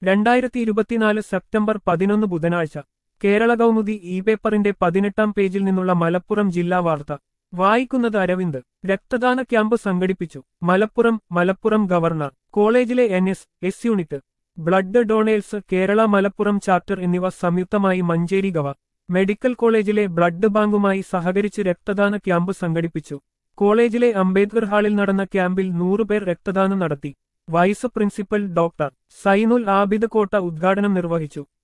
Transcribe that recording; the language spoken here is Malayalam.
2024 സെപ്റ്റംബർ 11 ബുധനാഴ്ച കേരള കൗമുദി ഇ പേപ്പറിന്റെ 18-ാം പേജിൽ നിന്നുള്ള മലപ്പുറം ജില്ലാ വാർത്ത വായിക്കുന്നത് അരവിന്ദ്. രക്തദാന ക്യാമ്പ് സംഘടിപ്പിച്ചു. മലപ്പുറം ഗവർണർ കോളേജിലെ NS unit, blood donors Kerala Malappuram chapter എന്നിവ സംയുക്തമായി മഞ്ചേരി ഗവ. മെഡിക്കൽ കോളേജിലെ ബ്ലഡ് ബാങ്കുമായി സഹകരിച്ച് രക്തദാന ക്യാമ്പ് സംഘടിപ്പിച്ചു. കോളേജിലെ അംബേദ്കർ ഹാളിൽ നടന്ന ക്യാമ്പിൽ 100 പേർ രക്തദാനം നടത്തി. Vice principal doctor Zainul Abid Kotta ഉദ്ഘാടനം നിർവഹിച്ചു.